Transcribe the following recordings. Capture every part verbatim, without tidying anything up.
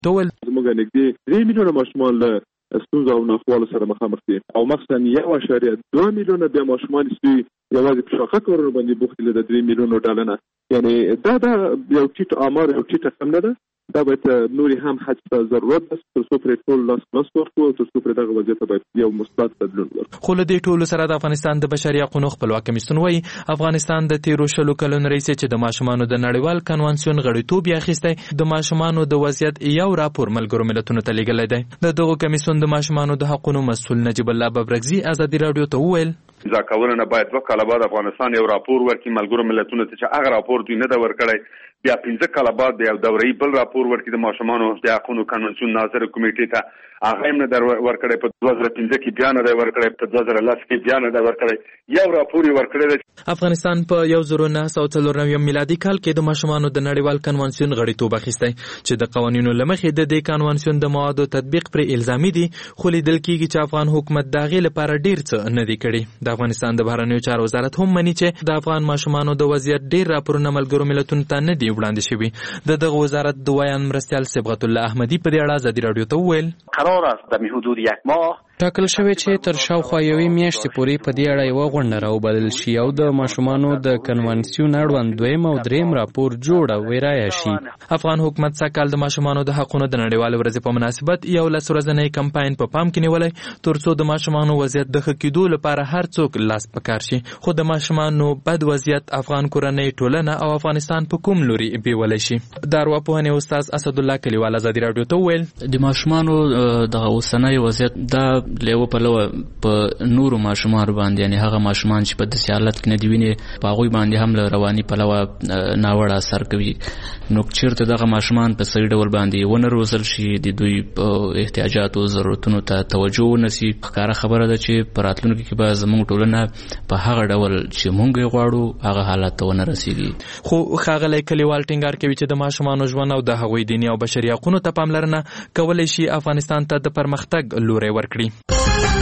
ته ول موږ نږدې درې میلیونه ماشومان له ستونزو او ناخوالو سره مخامخ دي او مخصوصا یو اشاریه دوه میلیونه بیا ماشومان چې یوازې په شاخه کارونو باندې بوخت دي د درې میلیونو ډالر نه، یعنی دا دا یو ټیټ آمار یو ټیټ رقم نه ده. دا باید نوري هم حج ته ضرورت ده تر څو پرې ټول لاس لاس ورکړو تر څو پرې دغه وضعیت باید یو مثبت بدلون ورکړو. خو له دې ټولو سره د افغانستان د بشري حقوقو خپلواک کمیسیون وايي افغانستان د تیرو شلو کلونو راهیسې چې د ماشومانو د نړیوال کنوانسیون غړیتوب یې اخیستی د ماشومانو د وضعیت یو راپور ملګرو ملتونو ته لیږلی دی. د دغو کمیسیون د ماشومانو د حقوقو مسؤل نجیب الله ببرګزي ازادي راډیو ته وویل ځکه کولنه باید دوه کاله بعد افغانستان یو راپور ورکړي ملګرو ملتونو ته چې هغه راپور دوی نه دا ورکړی، بیا پنځه کاله بعد یو دوره‌ای بل راپور ورکړي د ماشومانو د حقوقو کنوانسیون ناظر کمیټې ته، هغه هم نه در ورکړی په دوه زره پنځه کې بیا نه دی ورکړی، په دوه زره لس کې بیا نه دی ورکړی، یو راپور یې ورکړی دی. افغانستان په یو زر نه سوه څلور نوي میلادي کال کې د ماشومانو د نړیوال کنوانسیون غړیتوب اخیستی چې د قوانینو له مخې د دې کنوانسیون د موادو تطبیق پر الزامي دي، خو لیدل کېږي چې افغان حکومت د هغې لپاره ډېر څه نه دي کړي. د افغانستان د بهرنیو چارو وزارت هم مني چې د افغان ماشومانو د وضعیت ډېر راپورونه ملګرو ملتونو ته نه دي وړاندې شوي. د دغه وزارت د ویان مرستیال صبغت الله احمدي په دې اړه ازادي راډیو ته وویل قرار است در حدود یک ماه ټاکل شوی چې تر شاوخوا یوې میاشتې پورې په دې اړه یوه غونډه راوبلل شي او د ماشومانو د کنوانسیون اړوند دویم او دریم راپور جوړ او ویرایه شي. افغان حکومت سږکال د ماشومانو د حقوقو د نړیوالې ورځې په مناسبت یو لس ورځنی کمپاین په پام کې نیولی تر څو د ماشومانو وضعیت د ښه کېدو لپاره هر څوک لاس په کار شي، خو د ماشومانو بد وضعیت افغان کورنۍ ټولنه او افغانستان په کوم لوري بیولی شي. د ارواپوهنې استاد اسدالله کلیوال ازادي راډیو ته وویل د ماشومانو د اوسنۍ وضعیت دا لیوه پلوه په نورو ماشومانو باندې، یعنی هغه ماشومان چې په داسې حالت کې نه دي ویني په هغوی باندې هم له رواني پلوه ناوړه اثر کوي. نو چېرته دغه ماشومان په صحیح ډول باندې ونه روزل شي، د دوی په احتیاجاتو ضرورتونو ته توجه ونه سي، ښکاره خبره ده چې په راتلونکي کې به زموږ ټولنه په هغه ډول چې موږ یې غواړو هغه حالت ته ونه رسېږي. خو ښاغلی کلیوال ټینګار کوي چې د ماشومانو ژوند او د هغوی دیني او بشري حقونو ته پاملرنه کولی شي افغانستان ته د پرمختګ لوری ورکړي.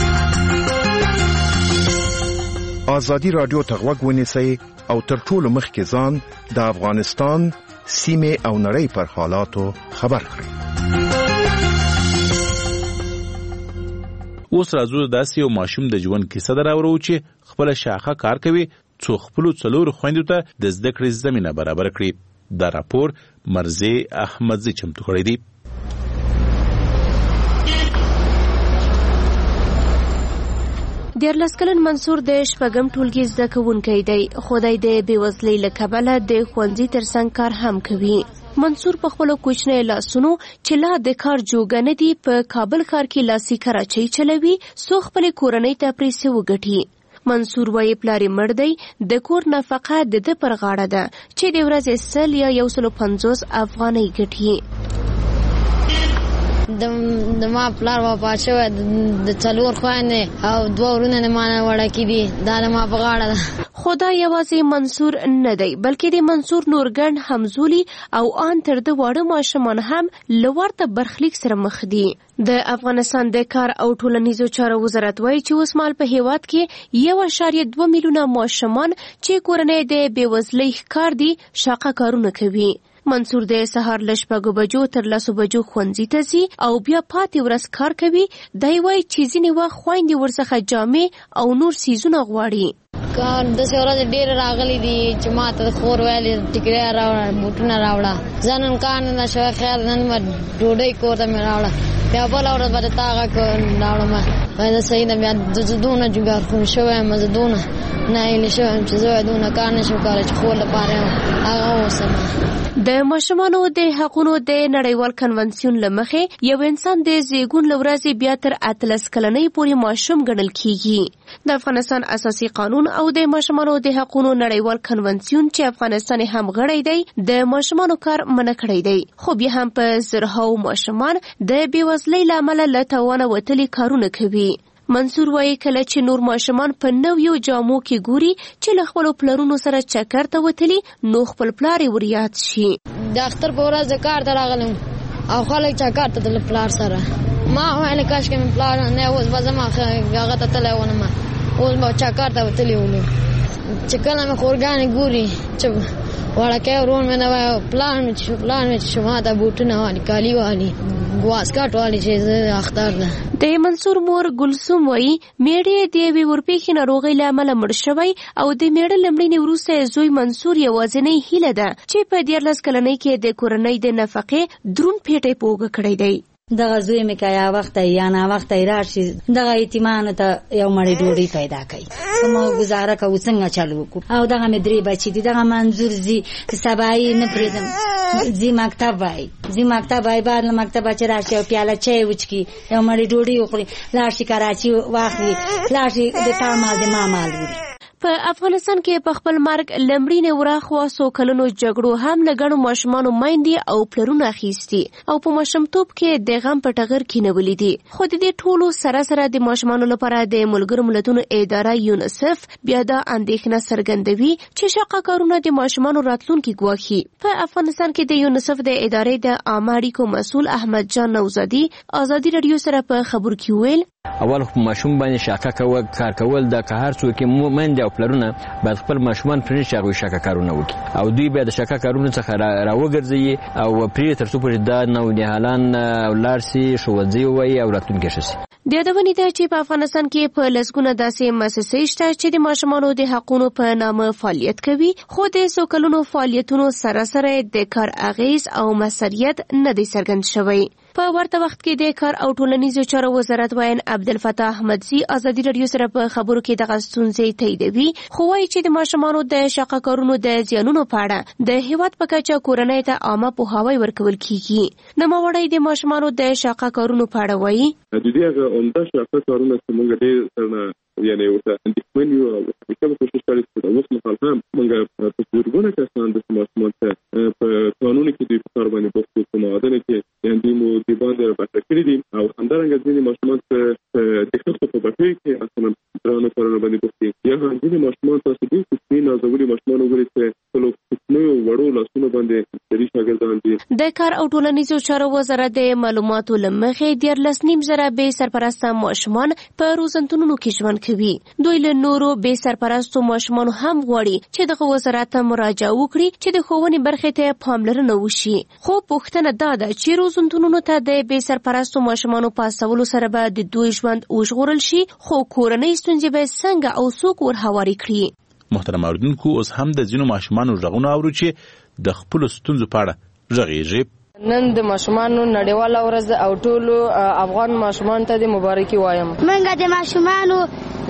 ازادي راډیو ته غوږ ونیسئ او تر ټولو مخکې ځان د افغانستان سیمې او نړۍ پر حالاتو خبر کړئ. اوس راځو داسې یو ماشوم د ژوند کیسه دراورو چې خپل شاخه کار کوي څو خپل څلور خويندو ته د زده کړې زمينه برابر کړي. دا راپور مرزي احمدزي چمتو کړی دی. دیارلس کلن منصور د شپږم ټولګي زده کوونکی دی، خو دی د بېوزلۍ له کبله د ښوونځي ترڅنګ کار هم کوي. منصور په خپلو کوچنیو لاسونو چې لا د کار جوګه نه دي په کابل ښار کې لاسي کراچۍ چلوي څو خپلې کورنۍ ته پیسې وګټي. منصور وایي پلار یې مړ دی، د کور نفقه د ده پر غاړه ده چې د ورځې سل یا یو سلو پنځوس افغانۍ ګټي. د ما پلار وفات شوی، د څلور خویندې او دوه ورونه د ما نه وړکي دي، دا د ما په غاړه ده. خو دا یوازې منصور نه دی بلکې د منصور نور ګڼ همزولي او ان تر د واړه ماشومان هم له ورته برخلیک سره مخ دي. د افغانستان د کار او ټولنیزو چارو وزارت وایي چې اوس مهال په هیواد کې یو اعشاریه دوه میلیونه ماشومان چې کورنۍ د بېوزلۍ ښکار دي شاقه کارونه کوي. منصور د سهار له شپږو بجو تر لسو بجو ښوونځي ته ځي او بیا پاتې ورځ کار کوي. دی وایي چې ځینې وخت خویندې ورڅخه جامې او نور څیزونه غواړي. کار داسې ورځې ډېرې راغلي دي چې ما ته خور ویلې ټیکرۍ راوړه، بوټونه راوړه، زه نن کار نه شوی، خیر نن به ډوډۍ کور ته مې راوړه، بیا بله ورځ به د تا هغه راوړم. وایم زه صحیح ده، بیا زه دونه جګار خون شوی یم، زه دونه ناهیلې شوی یم چې زه دونه کار نه شم کولی چې خور لپاره یم هغه اوسم. د ماشومانو د حقونو د نړیوال کنونسیون له مخې یو انسان د زیږون له ورځې بیا تر اتلس کلنۍ پورې ماشوم ګڼل کیږي. د افغانستان اساسي قانون او د ماشومانو د حقونو نړیوال کنونسیون چې افغانستان هم غړی دی د ماشومانو کار منع کړی دی، خو بیا هم په زرهاو ماشومان د بېوزلۍ له امله له توانه وتلي کارونه کوي. منصور وایي کله چې نور ماشومان په نویو جامو کې ګوري چې له خپلو پلرونو سره چکر ته وتلي نو خپل پلار یې وریاد شي. د اختر په ورځ د کار ته راغلم او خلک چکر ته تلل پلار سره، ما ویل کاشکې مې پلار نه اوس به زما هغه ته تللی ونم، اوس به چکر ته وتلي ولو. چې کله مې خورګانې ګوري چې وړکۍ ورور مې نه وای پلان مې چې پلان مې چې شما ته بوټونه والي کالي والي واسکټ والي چې زه اختر ده. د منصور مور ګلسوم وایي میړه د یوې ورپېښې ناروغۍ له امله مړ شوی او د میړه له مړینې وروسته زوی منصور یوازینۍ هیله ده چې په دیارلس کلنۍ کې د کورنۍ د نفقې دروند پیټی په اوږه کړی دی. دغه زوی مې که یا وخته یا نا وخته راشي دغه یتیمانو ته یو مړۍ ډوډۍ پیدا کوي موږ ګزاره کوو څنګه چلو وکړو. او دغه مې درې بچي دي دغه منظور ځي سبا یې نه پرېږدم ځي مکتب وایي ځي مکتب وایي بعد له مکتبه چې راشي یو پیاله چای وچکي یو مړۍ ډوډۍ وخوري لاړ شي کراچي واخلي لاړ شي د تا مال د ما مال وړي. په افغانستان کې په خپل مرګ لمړینې وراخوا څو کلونو جګړو هم له ګڼو ماشومانو میندې او پلرونه اخیستي او په ماشومتوب کې د غم په ټغر کینولي دي. خو د دې ټولو سره سره د ماشومانو لپاره د ملګرو ملتونو اداره یونیسف بیا دا اندېښنه څرګندوي چې شاقه کارونه د ماشومانو راتلونکي ګواښي. په افغانستان کې د یونیسف د ادارې د عامه اړیکو مسؤل احمد جان نوزادي ازادي رادیو سره په خبرو کې ویل اول خو ماشوم باندې شاقه کول کار کول د که هر څوک مومند او پلرونه باید خپل ماشومان پرې شاقه شاقه کارونه وکړي او دوی بیا د شاقه کارونو څخه راوګرځي او پرې تر څو پورې دا نوجوانان ولاړ سي ښوونځي ووایي او راتلونکی ښه سي. د یادونې ده چې په افغانستان کې په لسګونه داسې مؤسسې شته چې د ماشومانو د حقونو په نامه فعالیت کوي خو د څو کلونو فعالیتونو سره سره د کار اغیز او مسؤلیت نه دی څرګند شوی. په ورته وخت کې د کار او ټولنیزو چارو وزارت وایي عبدالفتاح احمدزي ازادي رادیو سره په خبرو کې دغه ستونزې تاییدوي خو وایي چې د ماشومانو د شاقه کارونو د زیانونو په اړه د هیواد په کچه کورنۍ ته عامه پوهاوی ورکول کیږي. نوموړی د ماشومانو د شاقه کارونو په اړه وایي د دې هغه عمده شاقه کارونه چې موږ ډېر سره یعنی ورته اندېښمن یو او کوم کوشش کوي چې اوس مهال هم موږ په زورګونه کسان د ماشومان ته په قانون کې د کار باندې بوختو په معادله کې یعنی مو د باندې راټکړي کړی دي او همدارنګه ځینې ماشومان ته د خپل په بټي کې اصلا درانه کارونه باندې بوختي یا هم ځینې ماشومان تاسو دې چې نازولي ماشومان وګورئ چې خپل کوچنیو وړو لاسونو باندې د شاګردان دي. د کار او ټولنیزو چارو وزارت د معلوماتو لمخې دیارلس نیم زره بې سرپرسته ماشومان په روزنتونونو کې ژوند کوي. دوی له نورو بې سرپرستو ماشومانو هم غواړي چې دغه وزارت ته مراجعه وکړي چې د ښوونې برخې ته پاملرنه وشي. خو پوښتنه دا ده چې روزنتونونو ته د بې سرپرستو ماشومانو په استولو سره به د دوی ژوند وژغورل شي خو کورنۍ ستونزې به څنګه او څوک ورهواري کړي. محترم اوریدونکو اوس هم د ځینو ماشومانو غږونه اورو چې د خپلو ستونزو په اړه غږیږي. نن د ماشومانو نړیواله ورځ او ټولو افغان ماشومان ته د مبارکي وایم. منګه د ماشومانو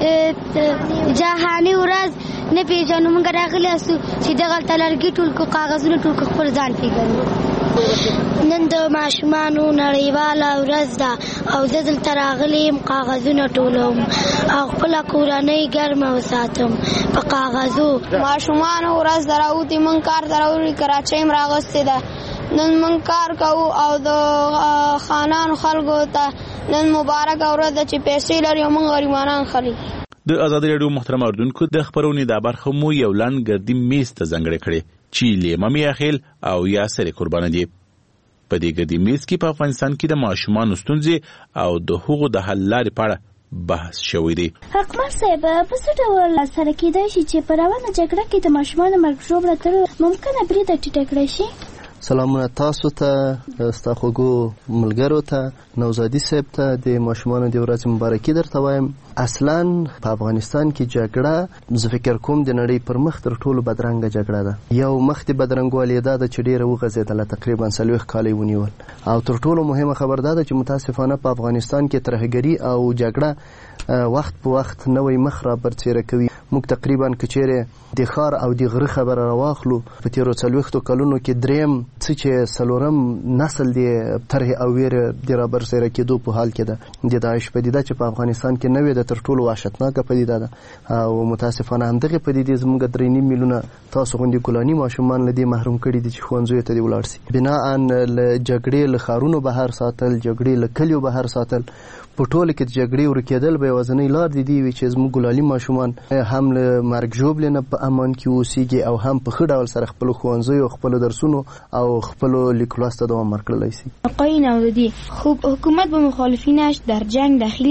جهاني ورځ نه پیژنو موږ راغلي اسو چې دغه تلرګي ټول کو کاغذونه ټول کو خپل ځان پیژنو. نن د ماشومانو نړیواله ورځ ده او زه دلته راغلی یم کاغذونه ټولوم او خپله کورنۍ ګرمه وساتم په کاغذو. ماشومانو ورځ ده راوتې موږ کار ته راوړي کراچۍ م راغوستې ده نن موږ کار کوو او د خانانو خلکو ته نن مبارکه ورځ ده چې پیسې لري او موږ غریبانان خلي. د ازادي راډیو محترم اوریدونکو د خبرونې دا برخه مو یو لنډ ګردي میز ته ځانګړې کړې چې لیمه میاخیل او یاسر قربان دي. په دې ګردي میز کې په افغانستان کې د ماشومانو ستونزې او د حقوقو د حل لارې په اړه بحث شوی دی. حکمت صاحب په څه ډول سره کېدای شي چې په روانه جګړه کې د ماشومانو مرګ ژوبله تر ممکنه بریده ټیټه کړی شي؟ سلامونه تاسو ته ستا خوږو ملګرو ته نوزادي صاحب ته د ماشومانو د ورځې مبارکي درته وایم. اصلا په افغانستان کې جګړه زه فکر کوم د نړۍ پر مخ تر ټولو بدرنګه جګړه ده. یو مخ د بدرنګوالي دا ده چې ډېره وغځېدله تقریبا څلوېښت کاله یې ونیول او تر ټولو مهمه خبر دا ده چې متاسفانه په افغانستان کې ترهګري او جګړه وخت په وخت نوی مخ را برڅېره کوي. موږ تقریبا که چیرې د ښار او د غره خبره راواخلو په تېرو څلوېښتو کلونو کې دریم څه چې څلورم نسل د طرحې او ویرې د رابرسېره کېدو په حال کې ده. د داعش پدیده چې په افغانستان کې نوې ده تر ټولو وحشتناکه پدیده ده او متاسفانه همدغې پدیدې زموږ درې نیم میلیونه تاسو غوندې ګلاني ماشومان له دې محروم کړي دي چې ښوونځیو ته دې ولاړ سي. بناء له جګړې له ښارونو بهر ساتل جګړې له کلیو بهر ساتل په ټوله کې د جګړې ورکېدل به یوازینۍ لار د دې وي چې زموږ ګلالي ماشومان هم له مرګ ژوبلې نه په امان کې اوسېږي او هم په ښه ډول سره خپلو ښوونځیو خپلو درسونو او خپلو لیک لوست ته دوام ورکړلی سي. آقای نوزادی، خوب حکومت با مخالفینش در جنگ دخیل است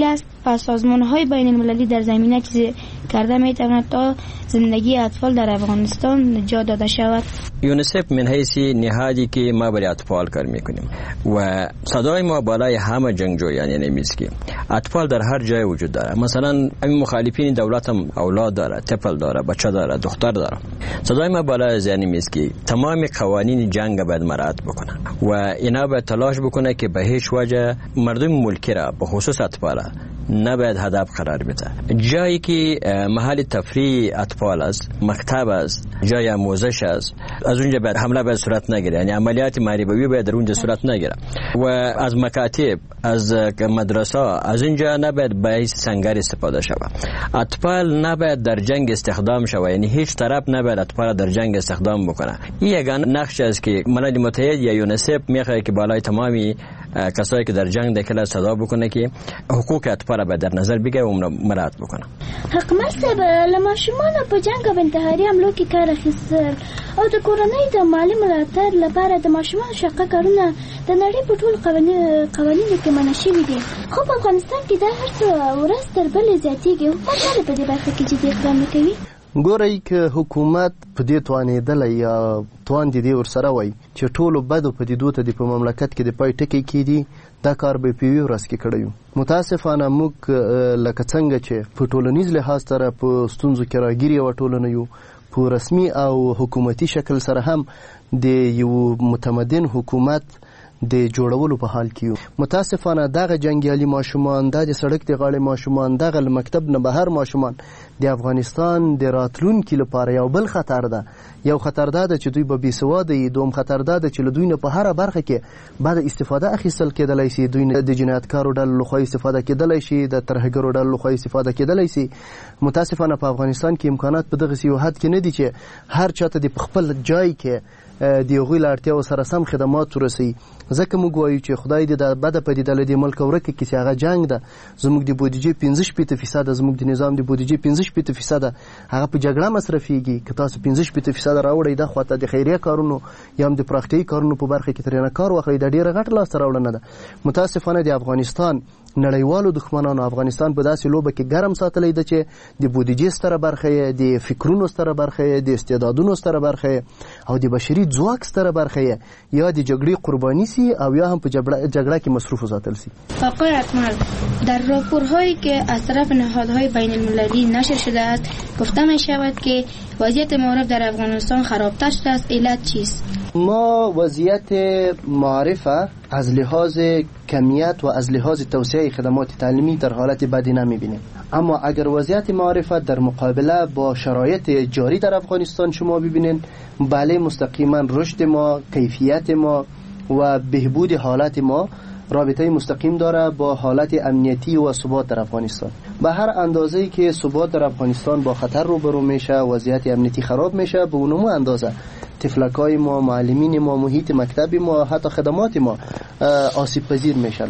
و سازمان‌های بین‌المللی در زمینه چیزی کرده می‌تواند تا زندگی اطفال در افغانستان نجات داده شود. یونیسف من حیث نهادی که ما برای اطفال کار میکنیم و صدای ما بالای همه جنگجویان نمیست که اطفال در هر جای وجود داره. مثلا همین مخالفین دولت هم اولاد داره، طفل داره، بچه داره، دختر داره. صدای ما بالای از یعنی میست که تمام قوانین جنگ باید مراعات بکنه و اینا باید تلاش بکنه که به هیچ وجه مردم ملکی را به خصوص اطفال نباید هدف قرار بده. جایی که محل تفریح اطفال است، مکتب است، جای آموزش است، از اونجا باید حمله باید صورت نگیره، یعنی عملیات مهربانی باید در اونجا صورت نگیره و از مکاتب، از مدرسه، از اینجا نباید باعث سنگر استفاده شود. اطفال نباید در جنگ استخدام شود، یعنی هیچ طرف نباید اطفال در جنگ استخدام بکنه. این یگانه نقش است که ملل متحد یا یونیسف میخواد که بالای تمامی کسایی که در جنگ داخل صدا بکنه که حقوق اطفال باید در نظر بگیره و مراعات بکنه. حکومت صاحب لما شمال په جنگ او انتحاري حملو کې کار اخیستل او د کورنۍ د مالی ملاتړ لپاره د ماشومانو شقه کارونه د نړۍ په ټول قوانینو کې منع شوي دي. خو په افغانستان کې دا هر څه ورځ تر بلې زیاتېږي. حکومت ولې په دې برخه کې جدي اقدام نه کوي؟ ګورئ که حکومت په دې توانېدلی یا توان د دې ورسره وای چې ټولو بدو پدیدو ته د په مملکت کې د پای ټکی کېدي، دا کار به په یوه ورځ کې کړی وو. متاسفانه موږ لکه څنګه چې په ټولنیز لحاظ سره په ستونزو کې راګیر یوه ټولنه یو، په رسمي او حکومتي شکل سره هم د یو متمدن حکومت د جوړولو په حال کې یو. متاسفانه دغه جنګیالي ماشومان، دا د سړک د غاړې ماشومان، دغه له مکتب نه بهر ماشومان د افغانستان د راتلونکي لپاره یو بل خطر ده. یو خطر ده چې دوی به بېسواده وي، دوم خطر ده چې له دوی نه په هره برخه کې بعد استفاده اخیستل کېدلی شي، دوی نه د جنایتکارو ډلو لخوا استفاده کېدلی شي، د ترهګرو ډلو لخوا استفاده کېدلی شي. متاسفانه په افغانستان کې امکانات په دغسې یو حد کې نه دي چې هر چاته د په خپل جای کې د هغوی له اړتیاو سره سم خدمات ورسوي. ځکه موږ وایو چې خدای دې د بده پدیده له دې ملکه ورکه کړي چې هغه جنګ ده. زموږ د بودیجې پنځه شپېته فیصده، زموږ د نظام د بودیجې پنځه شپېته فیصده هغه په جګړه مصرفیږي. که تاسو پنځه شپېته فیصده راوړئ دا خواته د خیریه کارونو یا هم د پراختیایي کارونو په برخه کې ترېنه کار واخلئ، دا ډېره غټه لاسته راوړنه ده. متاسفانه د افغانستان نړیوالو دښمنانو افغانستان په داسې لوبه کې ګرم ساتلی ده چې د بودیجې ستره برخه یې، د فکرونو ستره برخه یې، د استعدادونو ستره برخه یې او د بشري ځواک ستره برخه یې یا د جګړې قربانی سی او یا هم په جګړه کې مصروف وساتل سی. آقای اکمل، در راپورهایی که از طرف نهادهای بین المللی نشر شده است گفته می شود که وضعیت معارف در افغانستان خرابتر شده است. علت چیست؟ ما وضعیت معارف از لحاظ کمیت و از لحاظ توسعه خدمات تعلیمی در حالت بدی نمیبینیم، اما اگر وضعیت معرفت در مقابله با شرایط جاری در افغانستان شما ببینید، بله مستقیما رشد ما، کیفیت ما و بهبود حالت ما رابطه مستقیم داره با حالت امنیتی و ثبات در افغانستان. به هر اندازه‌ای که ثبات در افغانستان با خطر روبرو میشه، وضعیت امنیتی خراب میشه، به اونمو اندازه تفلکای ما، معلمین ما، محیط مکتبی ما، حتی خدمات ما آسیب پذیر میشن.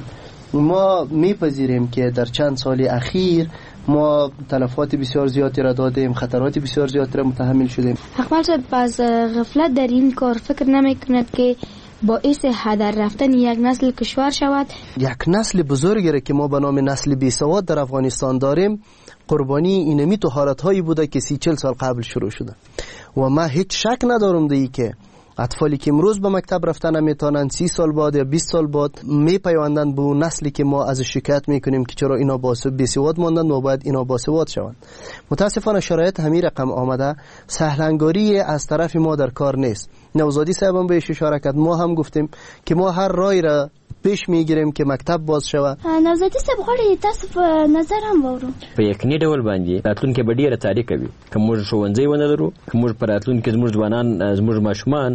ما میپذیریم که در چند سال اخیر ما تلفات بسیار زیادی را دادیم، خطرات بسیار زیادی را متحمل شدیم. حکومت از غفلت در این کار فکر نمیکند که باعث هدر رفتن یک نسل کشور شود؟ یک نسل بزرگی را که ما به نام نسل بیسواد در افغانستان داریم قربانی اینمی تو حالتهایی بوده که سی چل سال قبل شروع شده و ما هیچ شک ندارم دیگه که اطفالی که امروز به مکتب رفتن نمیتونن سی سال بعد یا بیست سال بعد میپیوندن به اون نسلی که ما از شکایت میکنیم که چرا اینا بیسواد ماندن و باید اینا باسواد شوند. متاسفانه شرایط همین رقم آمده، سهلنگاری از طرف ما در کار نیست. نوزادی صاحبم بهش اشاره کرد، ما هم گفتیم که ما هر رای را پیش میگیریم که مکتب باز شوه. نوزادی صاحب غواړي تاسو په نظر هم وورو په یقیني ډول باندې راتلونکي به ډیره تاریخ کوي که موږ ښوونځی ونه لرو، که موږ په راتلونکي زموږ ځوانان زموږ ماشومان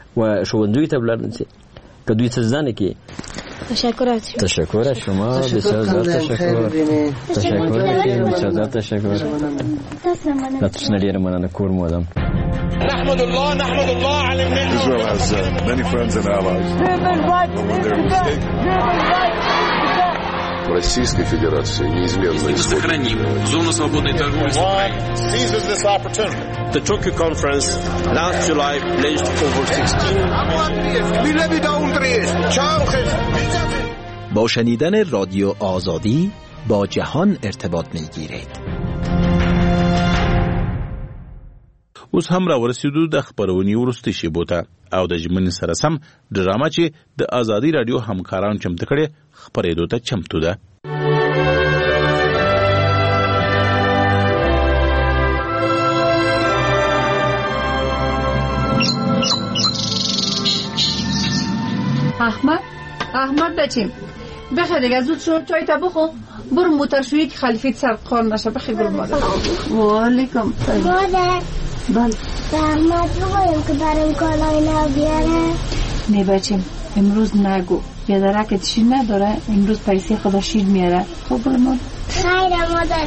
و ښوونځیو ته ولاړ نشي، که دوی څه زده نه کړي. تشکر تشکر از شما، بسیار زیاد تشکر. تشکر بسیار زیاد تشکر. تاسو ډیره مننه کور مو ادم. نحمد الله نحمد الله على النعمة. Israel has uh, many friends and allies. Российской Федерации неизменно исходит. Зону свободной торговли с Украиной. Seizes this opportunity. The Tokyo conference last July pledged over sixteen. با شنیدن رادیو آزادی با جهان ارتباط میگیرید. اوس هم را ورسېدو د خبرونې وروستۍ شیبو ته او د ژمنې سره سم ډرامه چې د ازادي راډیو همکاران چمتو کړې خپرېدو ته چمتو ده. احمد احمد بچیم بخیر دیگه زود شو چای تا بخور برو موتر شویی که خلیفیت سر قار نشه. بخیر گل مادر. و علیکم مادر بله احمد بگویم که برام کالای نو بیاره. نه بچیم امروز نگو پدرکت شیر نداره امروز پیسه خدا شیر میاره. خب گل مادر خیره مادر.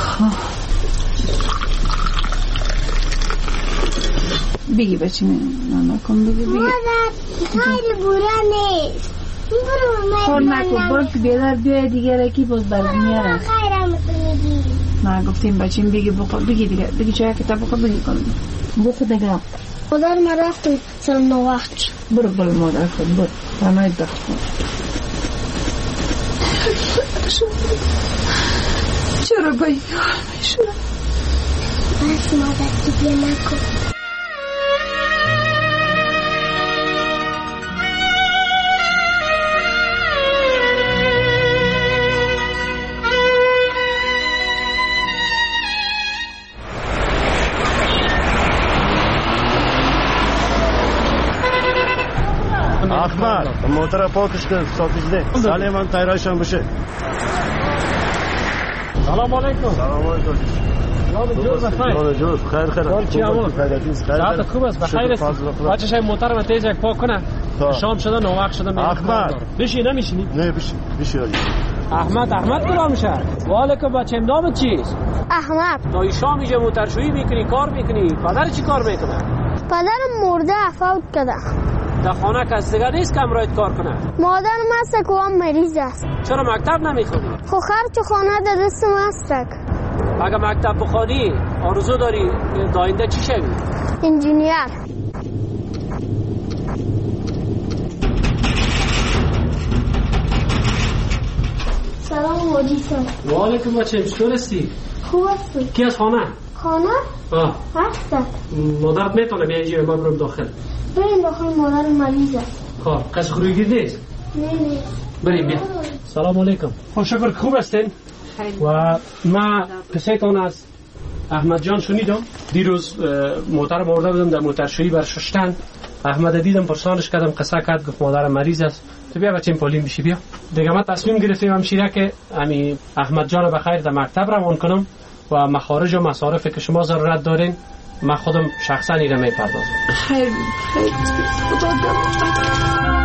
بگی بچیم نانا کن بگی بگی مادر خیلی بوره نیست خور نکن برو که بیدار بیای دیگه رکی باز برد میاره. خیره میگی نه گفتیم بچیم بگی بخور بگی دیگه بگی چای کتاب بخور بگی کنم بخور دیگه. مادر ما رفتم سر نو وقت برو برو مادر خود برو تنهایی دخت کن. چرا باید شده بس مادر تو بیا نکن. احمد موتر پاکش کن ساکش ده سالی من تایرایشان بشه. سلام علیکم. سلام علیکم. یاد جور بخیر. یاد جور خیر خیر. کار چی امور؟ ساعت خوب است بخیر است. بچه شای موتر من تیز یک پاک کنه. شام شده نو وقت شده. احمد بشی نمیشینی؟ نه بشی بشی علی. احمد احمد کلام میشه. وعلیکم بچه امدامت چیست؟ احمد دایی شام اینجا موترشویی میکنی کار میکنی. پدر چی کار میکنه؟ پدرم مرده فوت کرده. در خانه کس دیگه نیست که امرایت کار کنه. مادرم هست که هم مریض است. چرا مکتب نمیخونی؟ خو خرچ خانه در دستم هست. اگه مکتب بخوانی آرزو داری داینده چی شوی؟ انجینیر. سلام واجیسان. و علیکم بچه چطور هستی؟ خوب هستی؟ کی از خانه؟ خانه؟ آه هست. مادرت میتونه بیا اینجا ما برم داخل. بریم داخل مادر مریض است. خب کس خروگی نیست؟ نه نه. بریم بیا. سلام علیکم. خوش شکر خوب هستین؟ و ما پسیتان از احمد جان شنیدم دیروز موتر مرده بودم در موترشویی بر ششتن. احمد دیدم پرسانش کردم قصه کرد گفت مادر مریض است. تو بیا بچیم پولیم بشی بیا. دیگه ما تصمیم گرفتیم همشیره که امی احمد جان بخیر در مکتب روان کنم و مخارج و مصارفی که شما ضرورت دارین ما خودم شخصا ایره میپردازم. خیلی خیلی خدا دارم.